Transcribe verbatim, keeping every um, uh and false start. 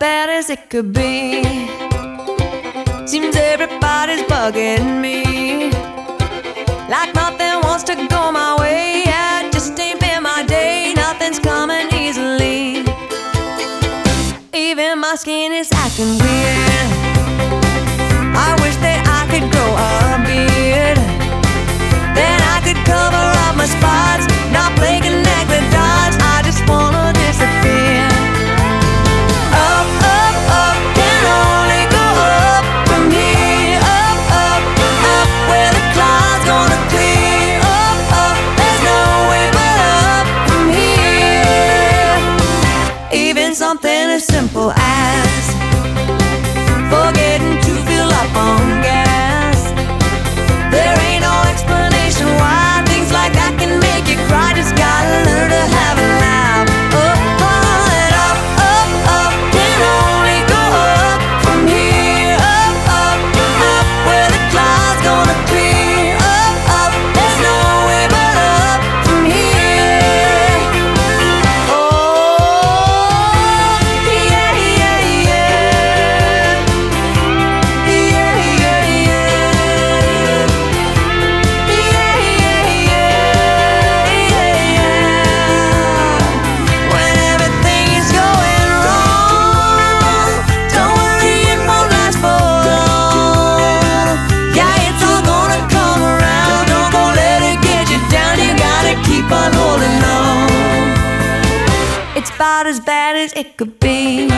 bad as it could be. Seems everybody's bugging me, like nothing wants to go my way. Yeah, it just ain't been my day, nothing's coming easily. Even my skin is acting weird. I wish that I could grow a beard, then I could cover up my spots, not play connect the dots. I just wanna disappear. Up, up, up, can only go up from here. Up, up, up, where the clouds gonna clear. Up, up, there's no way but up from here. Even something as simple as forgetting to fill up on gas, there ain't no explanation why things like that can make you cry. Just gotta learn to have a laugh. Oh, oh, and up, up, up, can only go up from here. Up, up, up, where the clouds gonna clear. Up, up, there's no way but up from here. Oh, yeah, yeah, yeah. Yeah, yeah, yeah. Yeah, yeah, yeah, yeah. When everything is going wrong, don't worry, it won't last for long. Yeah, it's all gonna come around. Don't go let it get you down. You gotta keep on holding on. It's about as bad as it could be.